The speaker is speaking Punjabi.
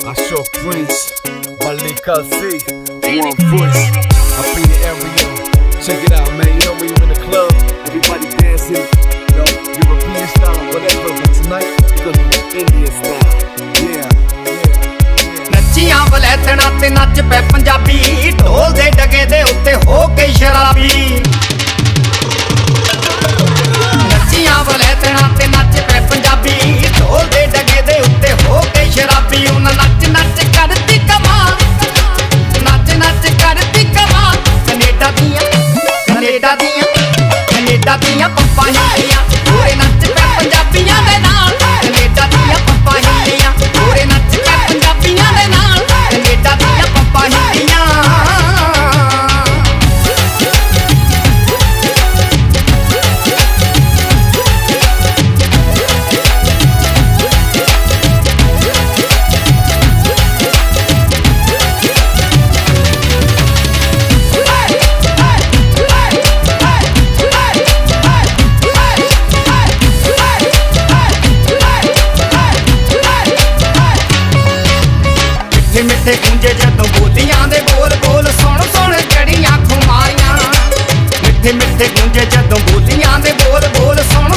Ashok Prince, Malik Alsi, One Voice. I be the area. Check it out, man. You know when you're in the club, everybody dancing, you know, European style, whatever. But tonight, we're gonna do Indian style. Yeah. ਨੱਚੀਆਂ ਵਲੈਤਣਾ ਤੇ ਨੱਚ ਪੈ ਪੰਜਾਬੀ, ਢੋਲ ਦੇ ਡਗੇ ਦੇ ਉੱਤੇ ਹੋ ਕੇ ਸ਼ਰਾਬੀ। ਨੱਚੀਆਂ ਵਲੈਤਣਾ ਤੇ ਨੱਚ ਪੈ ਪੰਜਾਬੀ, ਢੋਲ ਦੇ ਡਗੇ ਦੇ ਉੱਤੇ ਹੋ ਕੇ ਸ਼ਰਾਬੀ। ਉਹਨਾਂ ਨੱਚ ਨੱਚ ਕਰਦੀ ਕਮਾਲ, ਨੱਚ ਨੱਚ ਕਰਦੀ ਕਮਾਲ। ਕੈਨੇਡਾ ਦੀਆਂ ਪੰਪਾਂ ਹਿੱਲੀਆਂ, ਪੂਰੇ ਨੱਚ ਪੈ ਪੰਜਾਬੀਆਂ ਦੇ ਨਾਲ। ਕੈਨੇਡਾ ਦੀਆਂ ਪੰਪਾਂ ਹਿੱਲੀਆਂ, ਪੂਰੇ ਨੱਚ ਪੈ ਪੰਜਾਬੀਆਂ ਦੇ ਨਾਲ। ਕੈਨੇਡਾ ਦੀਆਂ ਪੰਪਾਂ ਹਿੱਲੀਆਂ। ਮਿੱਠੇ ਗੂੰਜੇ ਜਦੋਂ ਬੋਲੀਆਂ ਦੇ ਬੋਲ ਬੋਲ, ਸੁਣ ਸੁਣ ਜੜੀਆਂ ਖੁਮਾਰੀਆਂ। ਮਿੱਠੇ ਗੂੰਜੇ ਜਦੋਂ ਬੋਲੀਆਂ ਦੇ ਬੋਲ ਬੋਲ, ਸੁਣ